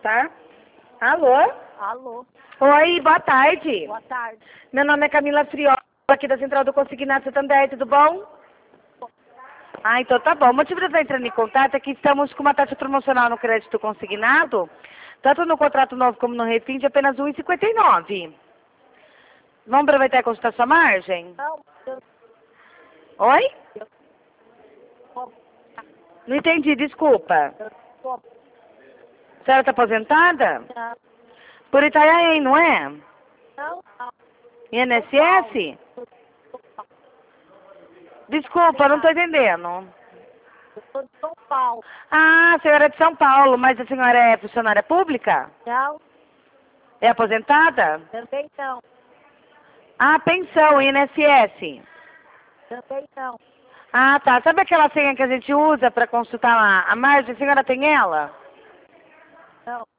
tá? Alô? Alô, Oi, boa tarde. boa tarde. Meu nome é Camila Friola, aqui da Central do Consignado Santander, tudo bom? Ah, então tá bom. O motivo de eu estar entrando em contato é que estamos com uma taxa promocional no crédito consignado, tanto no contrato novo como no refim, de apenas R$ 1,59. Vamos aproveitar e consultar sua margem? Não, eu Oi? tô, Não entendi, desculpa. eu tô, A senhora está aposentada? não, Por Itanhaém, não é? não, INSS? Desculpa, não estou entendendo. eu sou de São Paulo. Ah, a senhora é de São Paulo, mas a senhora é funcionária pública? Não, É aposentada? também não, Ah, pensão, INSS. também não. Ah, tá. Sabe aquela senha que a gente usa para consultar a margem? A senhora tem ela? Não,